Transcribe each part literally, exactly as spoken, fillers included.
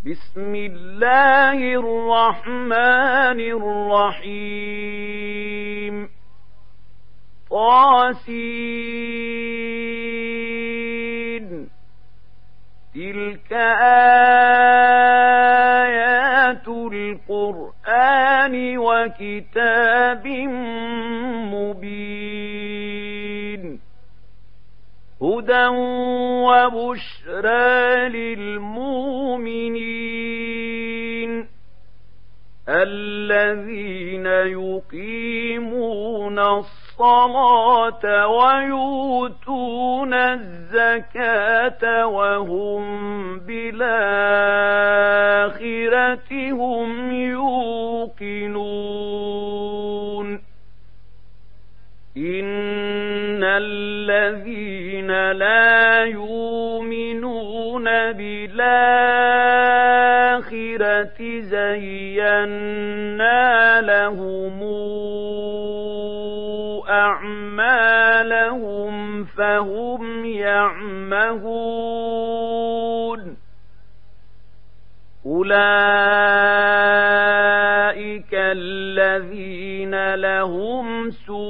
بسم الله الرحمن الرحيم طاسين تلك آيات القرآن وكتاب مبين هدى وبشرى للمؤمنين الذين يقيمون الصلاة ويؤتون الزكاة وهم بالآخرة هم يوقنون إن الذين لا يؤمنون بالآخرة زينا لهم أعمالهم فهم يعمهون أولئك الذين لهم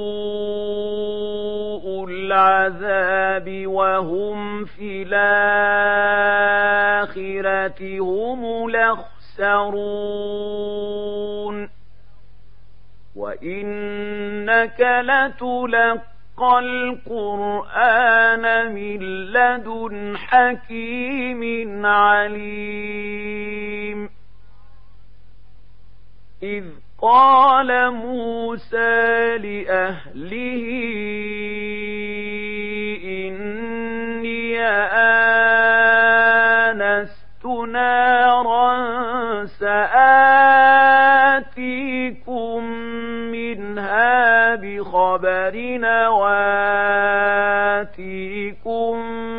سوء العذاب وهم في الآخرة هم الأخسرون وإنك لتلقى القرآن من لدن حكيم عليم إذ قال موسى لأهله إني آنست نارا سآتيكم منها بخبر وآتيكم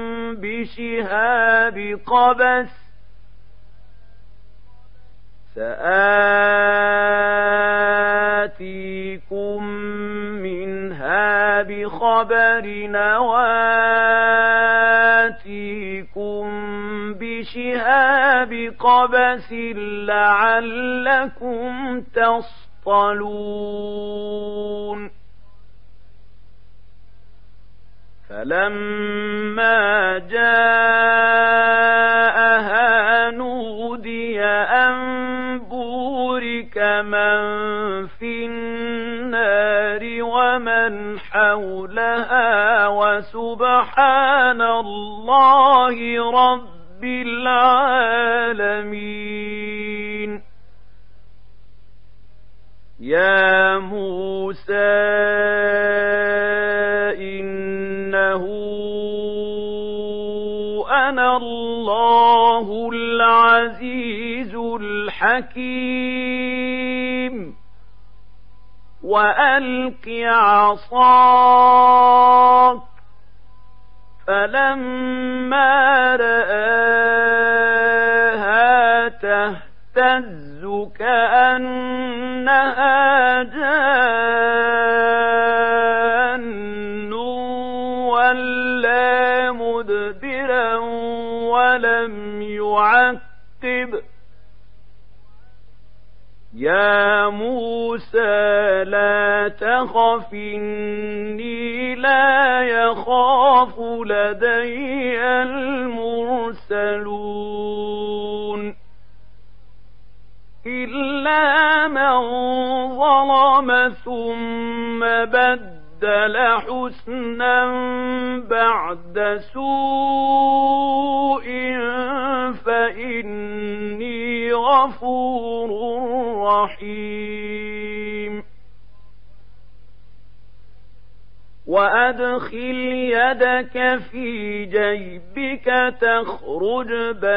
بشهاب قبس سآتيكم منها بخبر وآتيكم بشهاب قبس لعلكم تصطلون فلما جاءها نودي أن بورك من في النار ومن حولها وسبحان الله رب العالمين يا موسى إنه أنا الله العزيز الحكيم وألق عصاك فلما رآها تهتز كأنها جان ولا مدبرا ولم يعقب يا موسى لا تخف إني لا يخاف لدي المرسلون إلا من ظلم ثم بدل حسنا بعد سوء فإني غفور رحيم وأدخل يدك في جيبك تخرج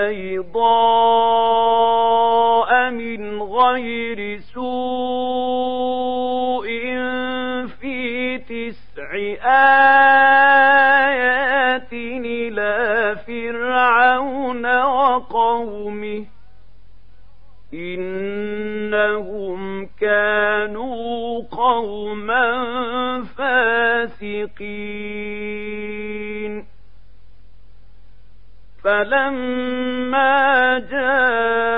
بيضاء من غير سوء في تسع آيات إلى فرعون وقومه إنهم كانوا قوما فاسقين فلما جاء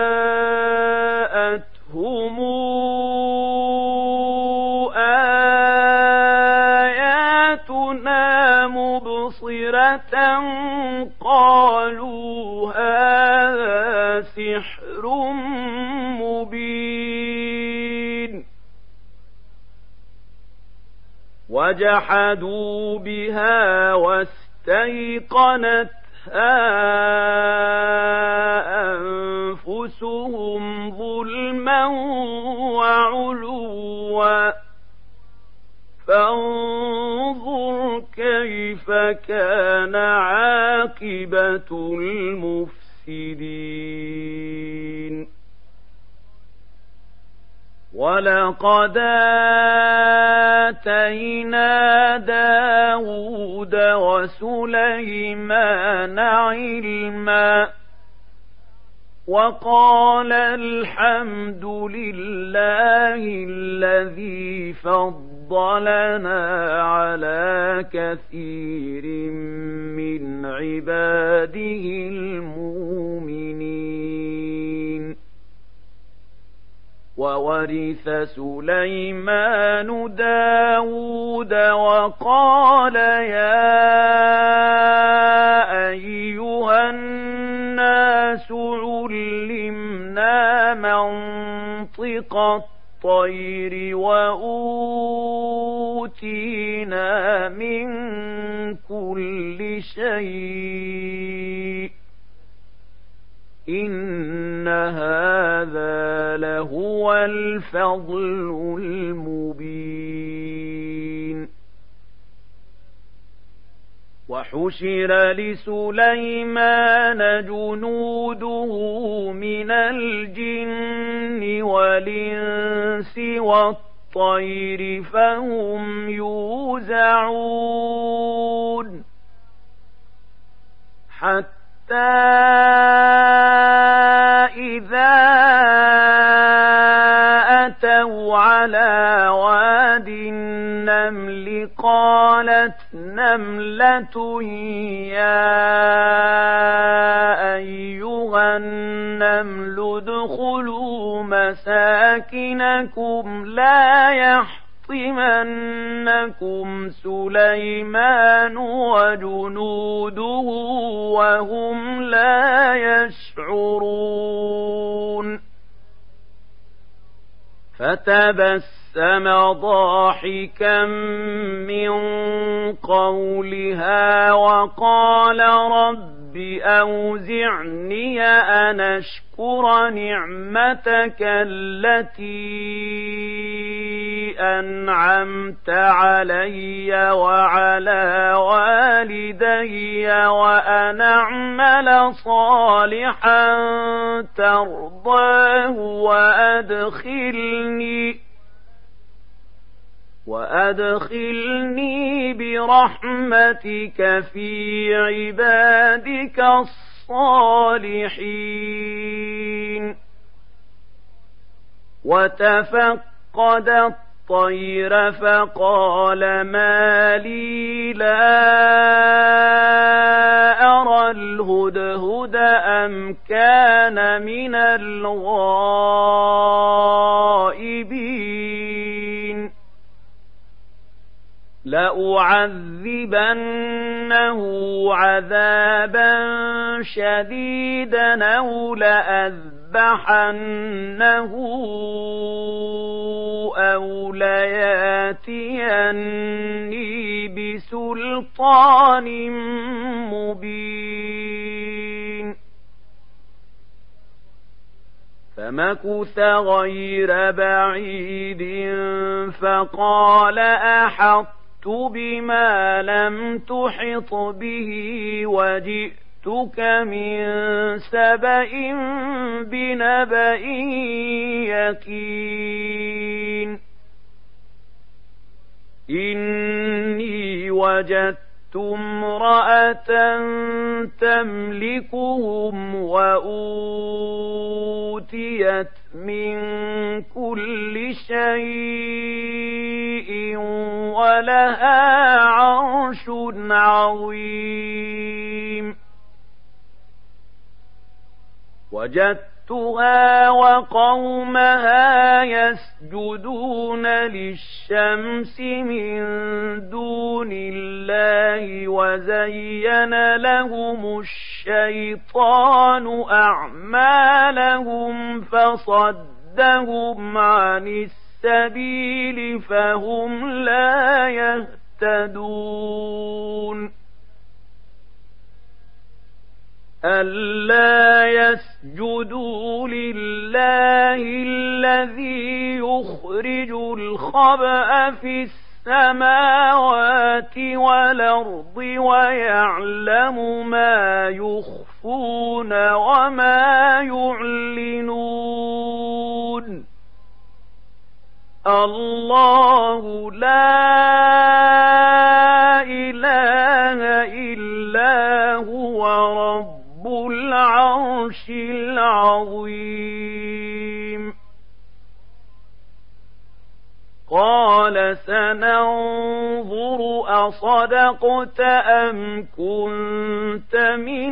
سحر مبين وجحدوا بها واستيقنتها أنفسهم ظلما وعلوا فانظر كيف كان عاقبة المفسدين ولقد آتينا داود وسليمان علما وقال الحمد لله الذي فضلنا على كثير من عباده المؤمنين وورث سليمان داود وقال يا أيها الناس علمنا منطق الطير وأوتينا من كل شيء إن هذا لهو الفضل المبين وحشر لسليمان جنوده من الجن والإنس والطير فهم يوزعون حتى إذا أتوا على واد النمل قالت نملة يا أيها النمل ادخلوا مساكنكم لا يحطمنكم سليمان وجنوده وهم لا يشعرون فتبسم ضاحكا من قولها وقال رب أوزعني أن أشكر نعمتك التي أنعمت علي وعلى والدي وأن أعمل صالحا ترضاه وأدخلني وأدخلني برحمتك في عبادك الصالحين وتفقد الطير فقال ما لي لا أرى الهدهد أم كان من الغائبين لأعذبنه عذابا شديدا أو لأذبحنه أو لياتيني بسلطان مبين فمكث غير بعيد فقال أحط بما لم تحط به وجئتك من سبأ بنبأ يقين إني وجدت امرأة تملكهم وأوتيت من كل شيء ولها عرش عظيم وجدتها وقومها يسجدون للشمس من دون الله وزين لهم الشمس الشيطان أعمالهم فصدهم عن السبيل فهم لا يهتدون ألا يسجدوا لله الذي يخرج الخبأ في السماوات والأرض ويعلم ما يخفون وما يعلنون الله لا إله إلا هو رب العرش العظيم قال سننظر أصدقت أم كنت من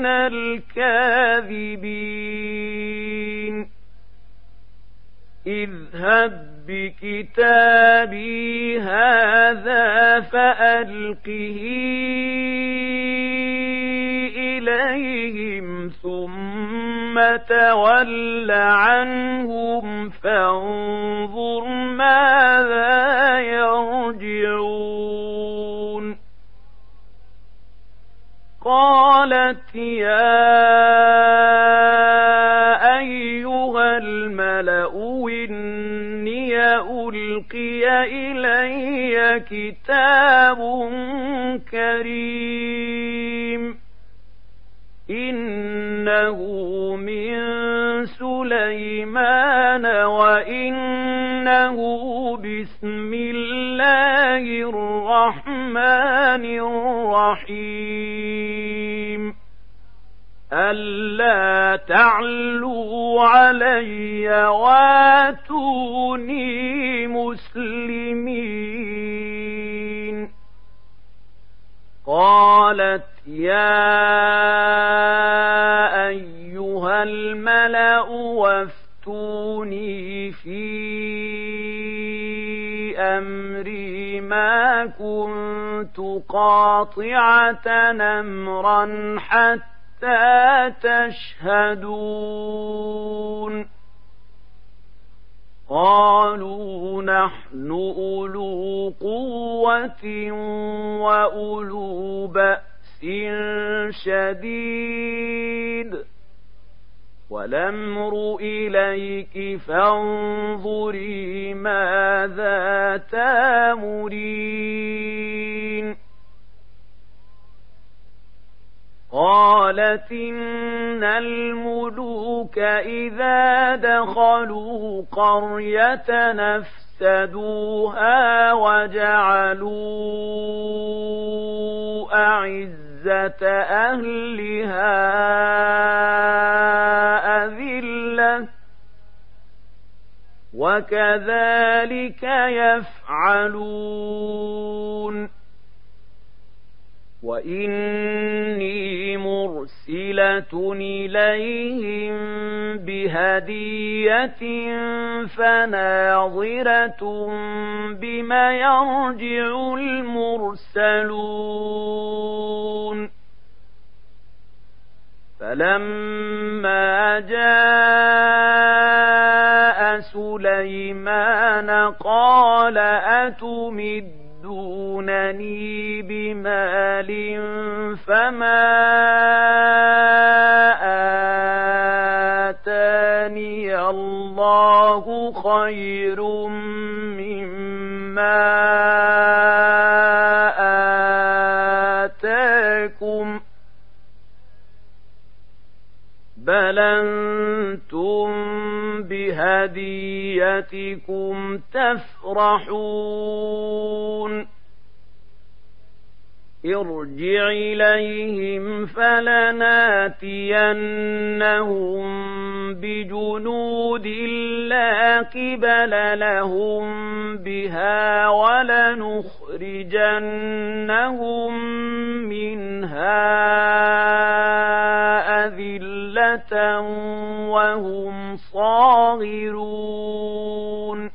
الكاذبين اذهب بكتابي هذا فألقه إليهم ثم تول عنهم فانظر ماذا يرجعون قالت يا أيها الملأ إني ألقي إلي كتاب كريم إنه من سليمان وإنه بسم الله الرحمن الرحيم ألا تعلوا علي واتوني مسلمين قالت يا أيها الملأ وافتوني في أمري ما كنت قاطعة أمرا حتى تشهدون قالوا نحن أولو قوة وأولو بأس شديد والأمر إليك فانظري ماذا تأمرين قالت إن الملوك إذا دخلوا قرية نفسدوها وجعلوا أعزة أهلها أذلة وكذلك يفعلون وإني مرسلة إليهم بهدية فناظرة بما يرجع المرسلون فلما جاء سليمان قال أتمد دونني بمال فما آتاني الله خير مما آتاكم بل أنتم بهديتكم تفرحون ارجع إليهم فلناتينهم بجنود لا قبل لهم بها ولنخرجنهم منها أذلة وهم صاغرون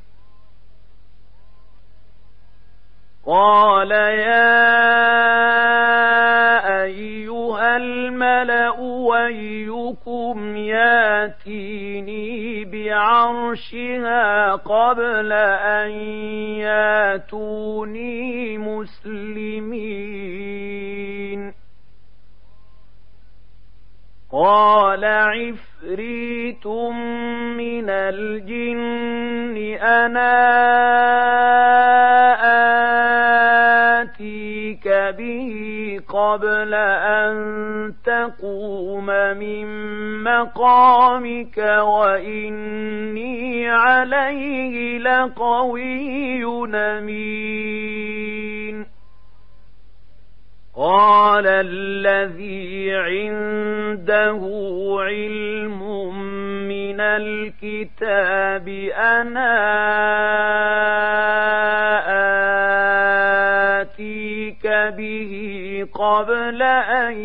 قال يا أيها الملأ أيكم ياتيني بعرشها قبل أن ياتوني مسلمين قال عفريت من الجن أنا آتيك به قبل أن تقوم من مقامك وإني عليه لقوي أمين قال الذي عنده علم من الكتاب أنا آتيك به قبل أن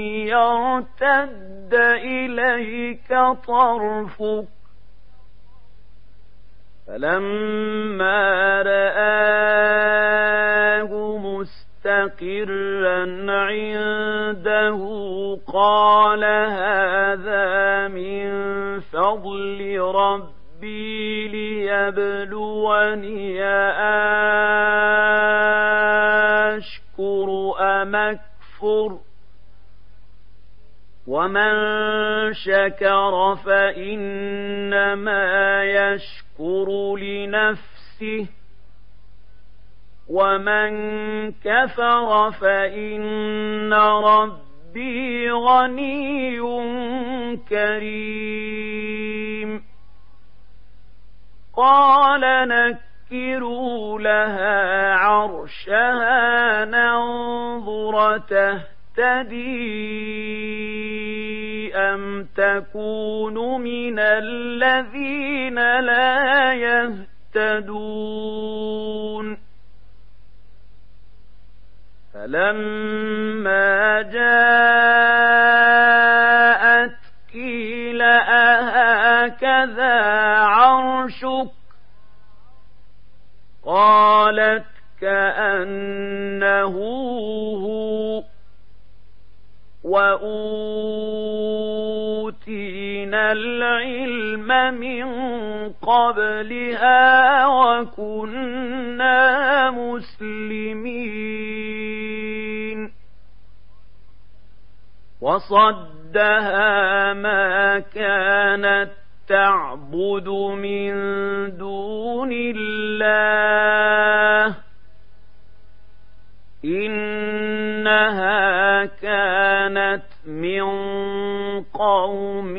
يرتد إليك طرفك فلما رآه مستقرا عنده قال هذا من فضل ربي ليبلوني أشكر أم أكفر ومن شكر فإنما يشكر لنفسه ومن كفر فإن ربي غني كريم قال نكروا لها عرشها ننظر تهتدي أم تكون من الذين لا يهتدون فلما جاءت قيل أهكذا عرشك قالت كأنه هو وأوتينا العلم من قبلها وكنا مسلمين وصدها ما كانت تعبد من دون الله إنها كانت من قوم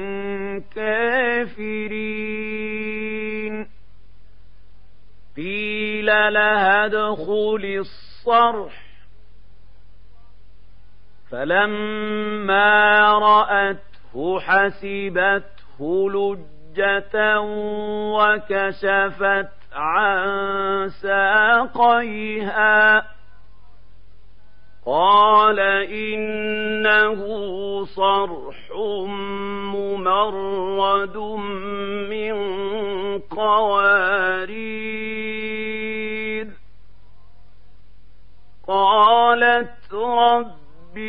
كافرين قيل لها ادخل الصرح فلما رأته حسبته لجة وكشفت عن ساقيها قال إنه صرح ممرد من قوارير قالت رب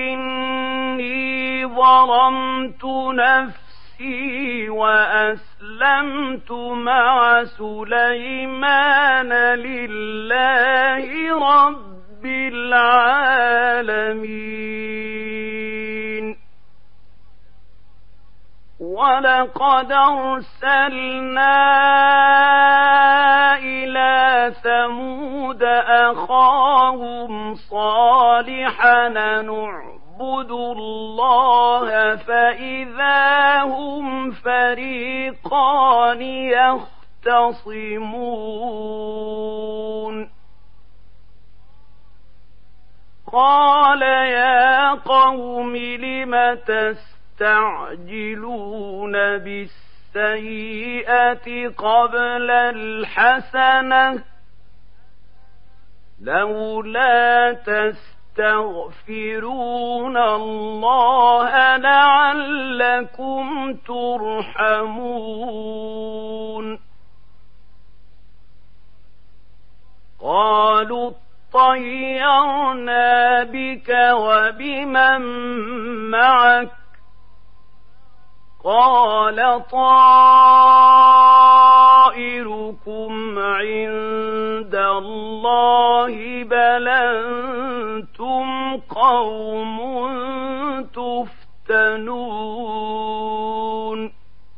إني ظلمت نفسي وأسلمت مع سليمان لله رب العالمين ولقد أرسلنا إلى ثمود أخاهم صالحا نعبد الله فإذا هم فريقان يختصمون قال يا قوم لم تستعجلون بالسيئة قبل الحسنة لولا تستغفرون الله لعلكم ترحمون قالوا طيرنا بك وبمن معك قال طائركم عند الله بل أنتم قوم تفتنون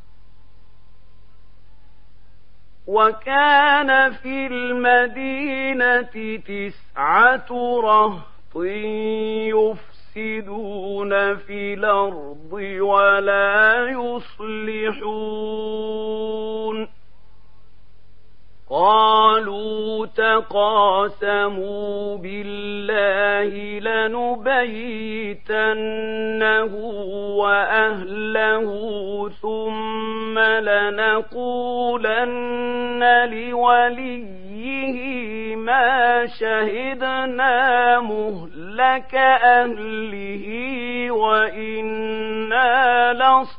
وكان في المدينة تسعة رهط يفسدون في الأرض ولا يصلحون قالوا تقاسموا بالله لنبيتنه وأهله ثم لنقولن لوليه ما شهدنا مهلك أهله وإنا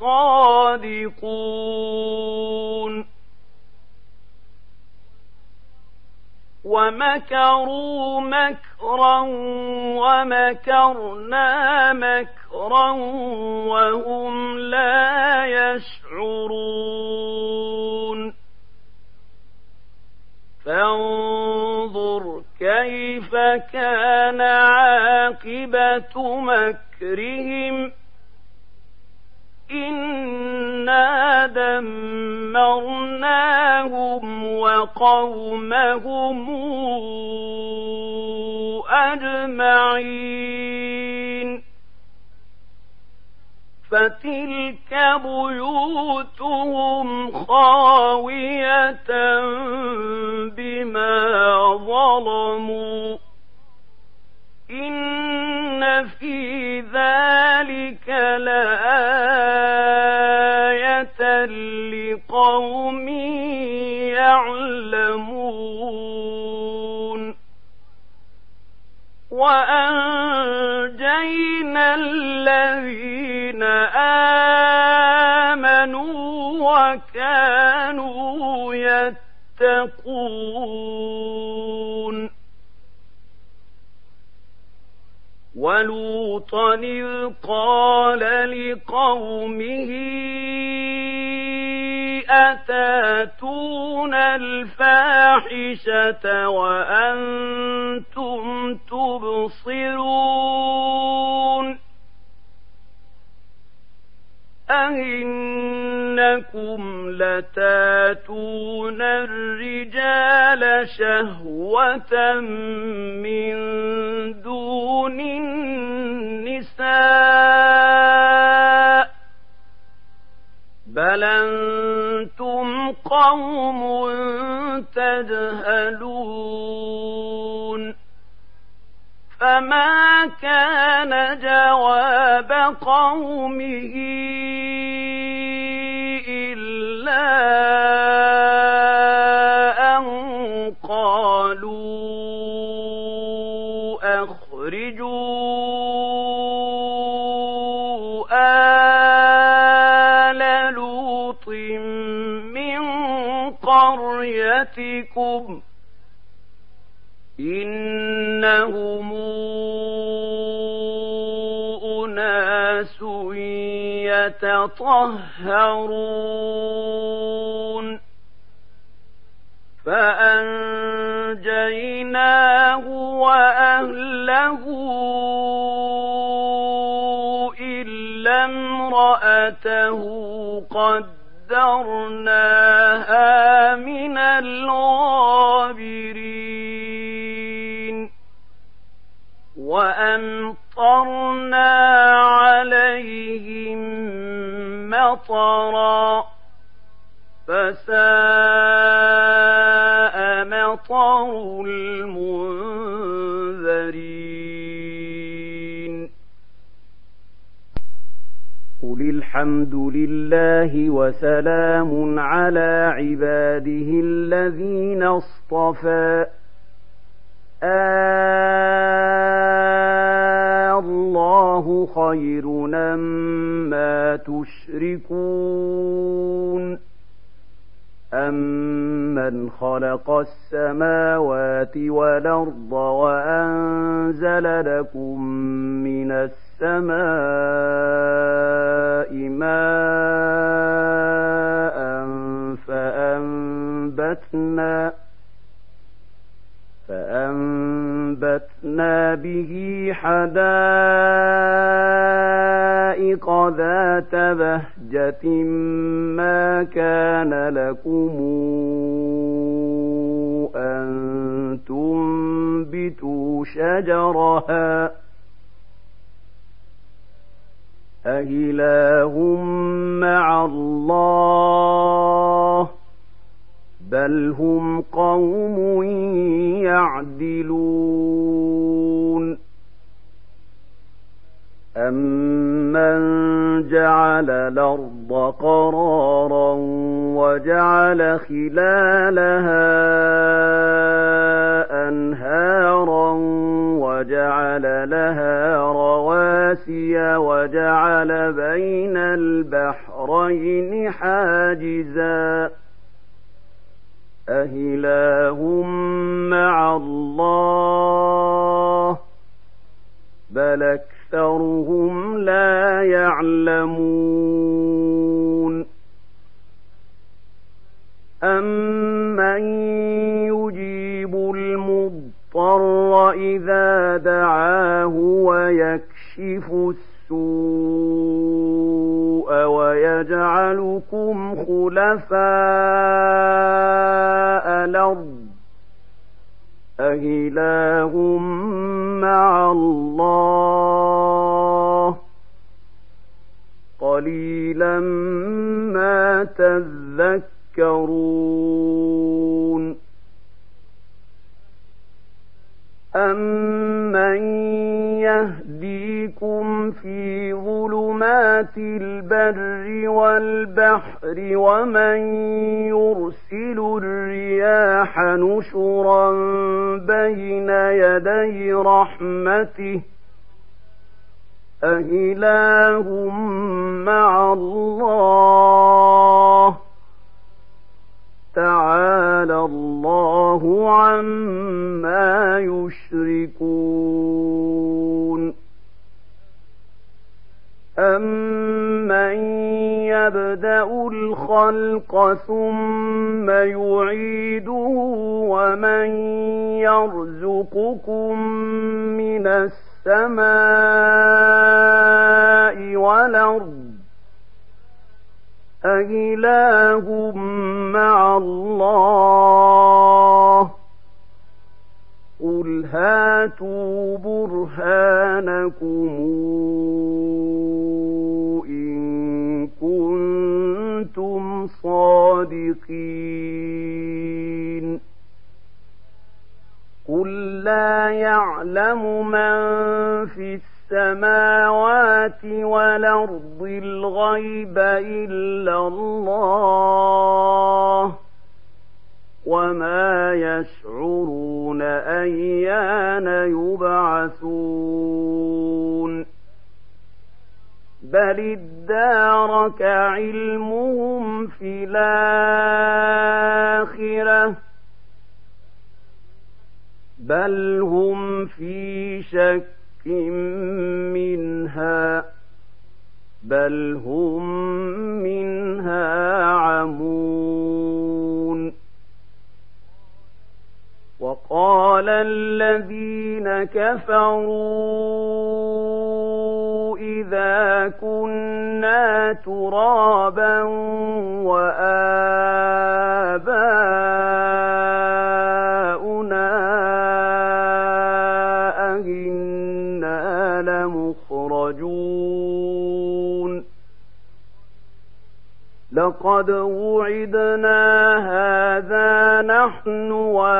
لصادقون ومكروا مكرا ومكرنا مكرا وهم لا يشعرون فانظر كيف كان عاقبة مكرهم إنا دمرناهم وقومهم أجمعين فتلك بيوتهم خاوية بما ظلموا إن في ذلك لآية لقوم يعلمون وأنجينا الذين آمنوا وكانوا يتقون ولوطا إذ قال لقومه أتاتون الفاحشة وأنتم تبصرون أئنكم لتاتون الرجال شهوة من دون النساء بل أنتم قوم تجهلون فما كان جواب قومه إلا أن قالوا أخرجوا آل لوط من قريتكم إنهم أناس يتطهرون فأنجيناه وأهله إلا امرأته قدرناها من الغابرين وأمطرنا عليهم مطرا فساء مطر المنذرين قل الحمد لله وسلام على عباده الذين اصطفى الله خير أما تشركون أمن أَمَّنْ خَلَقَ السَّمَاوَاتِ وَالْأَرْضَ وَأَنزَلَ لَكُم مِّنَ السَّمَاءِ مَاءً فَأَنبَتْنَا فَأَنبَتْنَا بِهِ حَدَائِقَ ذَاتَ بَهْجَةٍ مَا كَانَ لَكُمْ أَن تُنبِتُوا شَجَرَهَا أَإِلَٰهٌ مَّعَ اللَّهِ بَلْ هُمْ قَوْمٌ يَعْدِلُونَ أَمَّنْ جَعَلَ الْأَرْضَ قَرَارًا وَجَعَلَ خِلَالَهَا أَنْهَارًا وَجَعَلَ لَهَا رَوَاسِيَ وَجَعَلَ بَيْنَ الْبَحْرَيْنِ حَاجِزًا أَإِلَٰهٌ مَّعَ اللَّهِ بَلْ أَكْثَرُهُمْ لَا يَعْلَمُونَ أَمَّن يُجِيبُ الْمُضْطَرَّ إِذَا دَعَاهُ وَيَكْشِفُ السُّوءَ وَيَجْعَلُكُمْ خُلَفَاءَ الْأَرْضِ أَإِلَٰهٌ مَّعَ اللَّهِ قَلِيلًا مَّا تَذَكَّرُونَ أَمَّن يَهْدِيكُمْ فِي ظُلُمَاتِ الْبَرِّ وَالْبَحْرِ وَمَن يُرْسِلُ الرِّيَاحَ نُشُرًا بَيْنَ يَدَيْ رَحْمَتِهِ أَإِلَٰهٌ مَّعَ اللَّهِ تَعَالَى اللَّهُ عَمَّا يُشْرِكُونَ أَمَّن يَبْدَأُ الْخَلْقَ ثُمَّ يُعِيدُهُ وَمَن يَرْزُقُكُم مِّنَ السَّمَاءِ وَالْأَرْضِ أَإِلَٰهٌ مَّعَ اللَّهِ قُلْ هَاتُوا بُرْهَانَكُمْ إِن كُنتُمْ صَادِقِينَ قُل لَّا يَعْلَمُ مَن فِي السَّمَاوَاتِ وَالْأَرْضِ الْغَيْبَ إِلَّا اللَّهُ وَمَا يَشْعُرُونَ أَيَّانَ يُبْعَثُونَ بَلِ ادَّارَكَ عِلْمُهُمْ فِي الْآخِرَةِ بَلْ هُمْ فِي شَكٍّ منها بل هم منها عمون وقال الذين كفروا إذا كنا ترابا وآباؤنا أئنا لمخرجون لقد وعدنا هذا نحن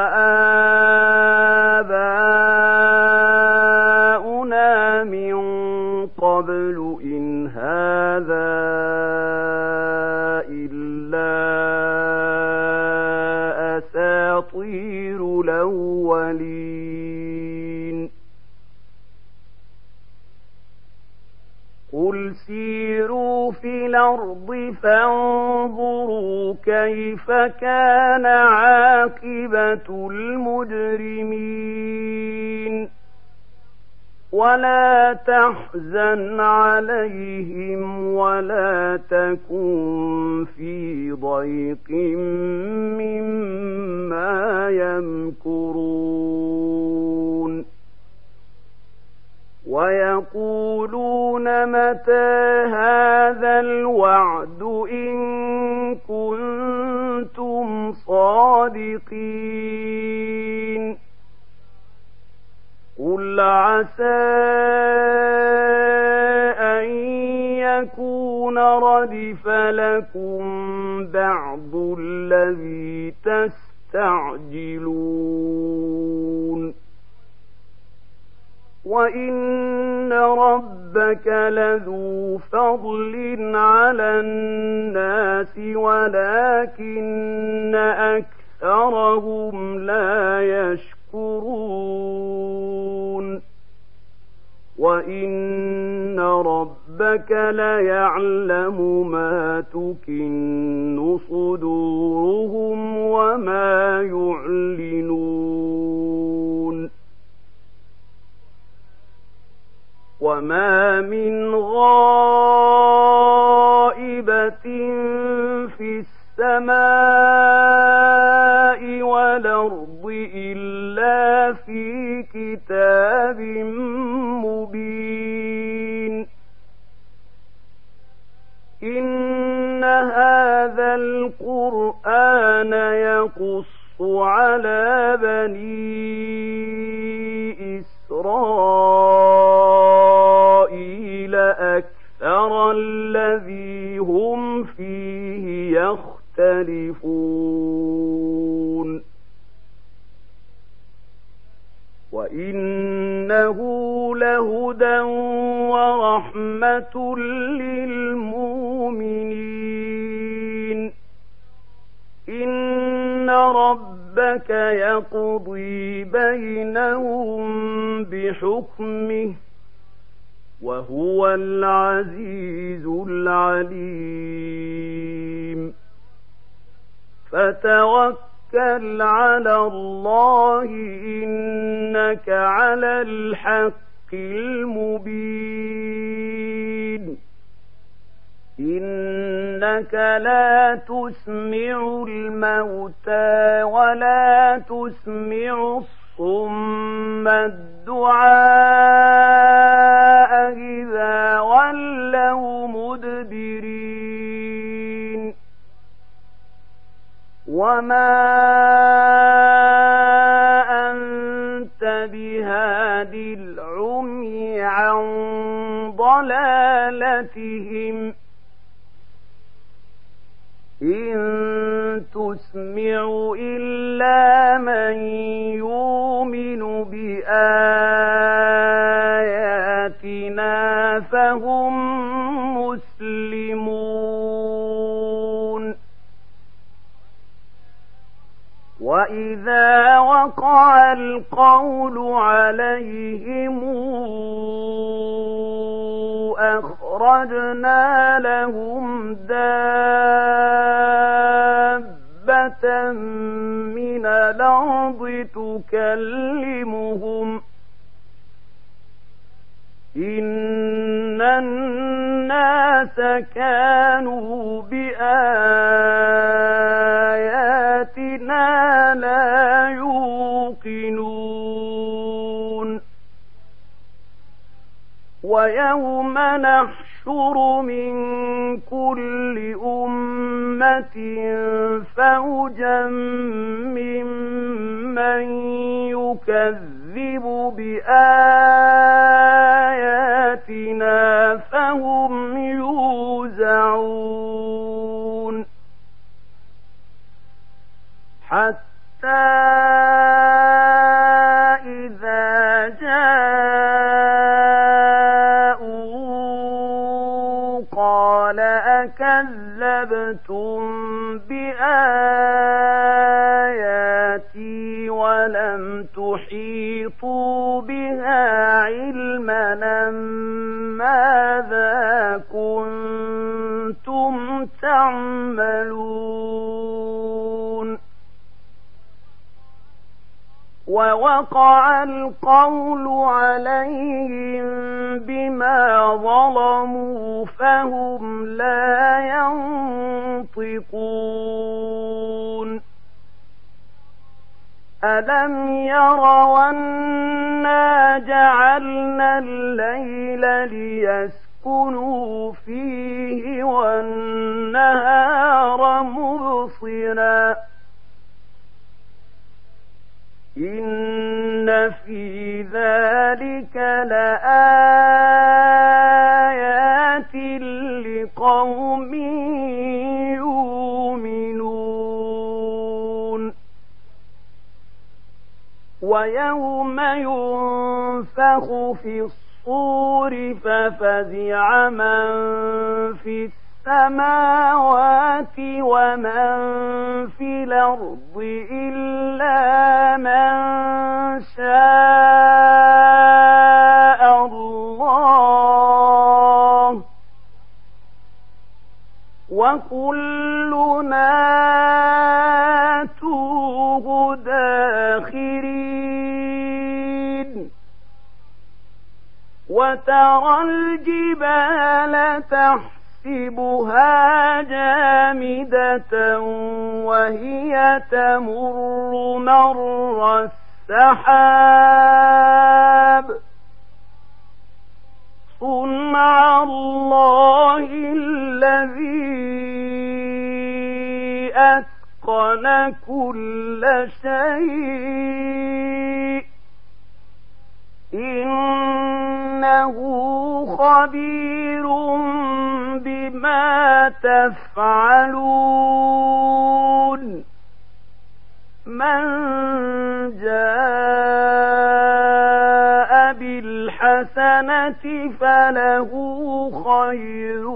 وآباؤنا من قبل إن هذا إلا أساطير الأولين قل سيروا في الأرض فانظروا كيف كان عاقبة المجرمين ولا تحزن عليهم ولا تكن في ضيق مما يمكرون ويقولون متى هذا الوعد إن كنتم صادقين قل عسى أن يكون ردف لكم بعض الذي تستعجلون وإن ربك لذو فضل على الناس ولكن أكثرهم لا يشكرون وإن ربك ليعلم ما تكن صدورهم وما يعلنون وما من غائبة في السماء والأرض إلا في كتاب مبين إن هذا القرآن يقص على بني إسرائيل أكثر الذي هم فيه يختلفون وإنه لهدى ورحمة للمؤمنين إن ربك يقضي بينهم بحكمه وهو العزيز العليم فتوكل على الله إنك على الحق المبين إنك لا تسمع الموتى ولا تسمع الصم الدعاء إذا ولوا مدبرين وما أنت بهاد العمي عن ضلالتهم إن تسمع إلا من يؤمن بآياتنا فهم مسلمون وإذا وقع القول عليهم أخرجنا لهم دابة من الأرض تكلمهم إن الناس كانوا بآياتنا لا يوقنون ويوم نحشر من كل أمة فوجا ممن يكذب بآياتنا فهم يوزعون حتى إذا جاءوا قال أكذبتم بآياتي ولم تحيطوا بها علما ماذا كنتم تعملون ووقع القول عليهم بما ظلموا فهم لا ينطقون ألم يروا أنا جعلنا الليل ليسكنوا فيه والنهار مبصرا إن في ذلك لآيات لقوم يؤمنون ويوم ينفخ في الصور ففزع من في السماوات ومن في الأرض إلا من شاء الله وكلنا آتوه داخرين وترى الجبال تحت تحسبها جامدة وهي تمر مر السحاب صنع الله الذي أتقن كل شيء إنه خبير بما تفعلون من جاء بالحسنة فله خير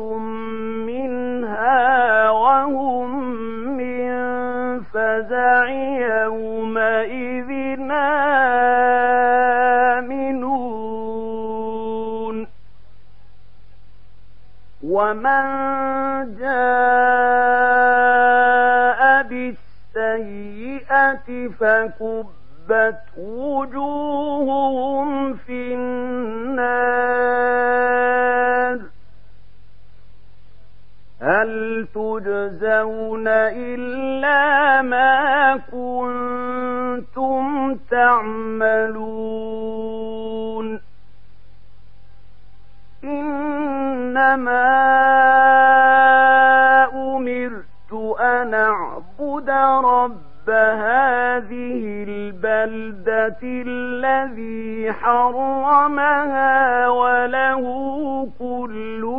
منها وهم من فزع يومئذ آمنون ومن جاء بالسيئة فكبت وجوههم في النار هل تجزون إلا ما كنتم تعملون إنما أمرت أن أعبد رب هذه البلدة الذي حرمها وله كل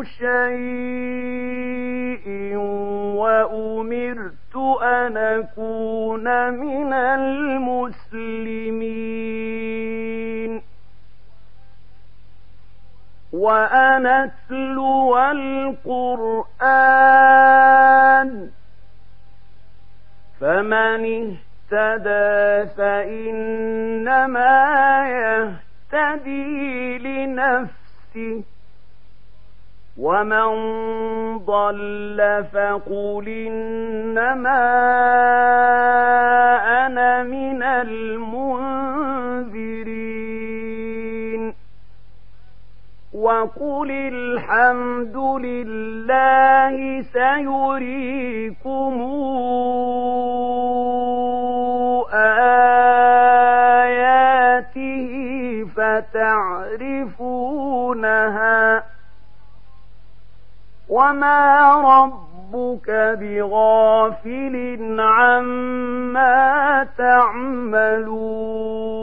شيء وأمرت أن أكون من المسلمين وأن أتلو القرآن فمن اهتدى فإنما يهتدي لنفسه ومن ضل فقل إنما أنا من المنذرين وقل الحمد لله سيريكم آياته فتعرفونها وما ربك بغافل عما تعملون